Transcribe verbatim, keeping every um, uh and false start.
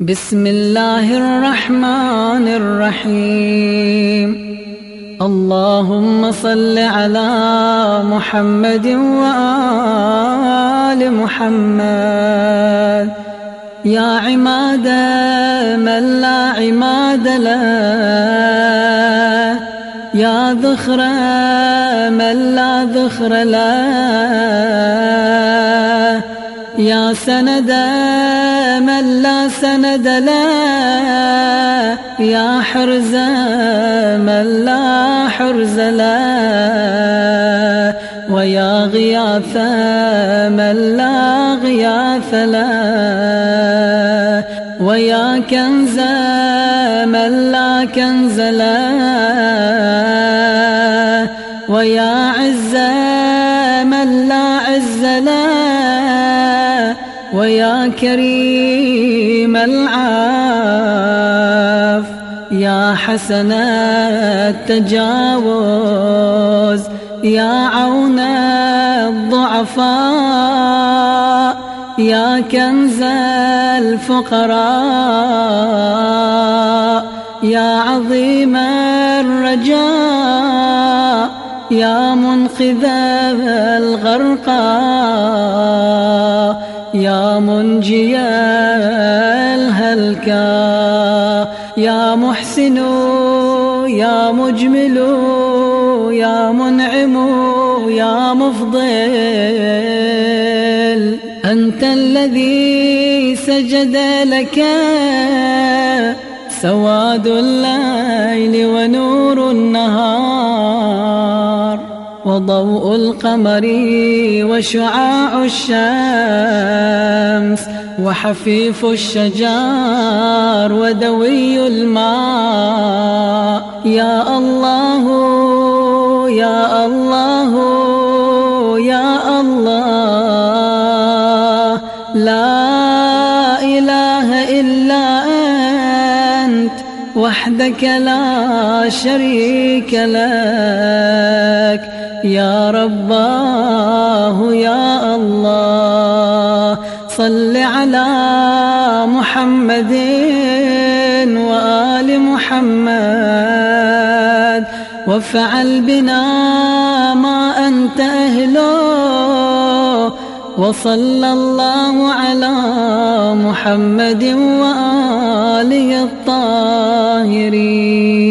بسم الله الرحمن الرحيم. اللهم صل على محمد وآل محمد. يا عماد من لا عماد له، يا ذخر من لا ذخر له، يا سند من لا سند له، يا حرز من لا حرز له، ويا غياث من لا غياث له، ويا كنز من لا كنز له، ويا عز من لا عز له، ويا كريم العاف، يا حسن التجاوز، يا عون الضعفاء، يا كنز الفقراء، يا عظيم الرجاء، يا منقذ الغرقى، يا منجي الهلكى، يا محسن يا مجمل يا منعم يا مفضل. أنت الذي سجد لك سواد الليل ونور النهار، وضوء القمر وشعاع الشمس، وحفيف الشجار ودوي الماء. يا الله يا الله يا الله، لا إله إلا أنت وحدك لا شريك لك. يا رباه يا الله، صل على محمد وآل محمد، وافعل بنا ما أنت أهله، وصلى الله على محمد وآله الطاهرين.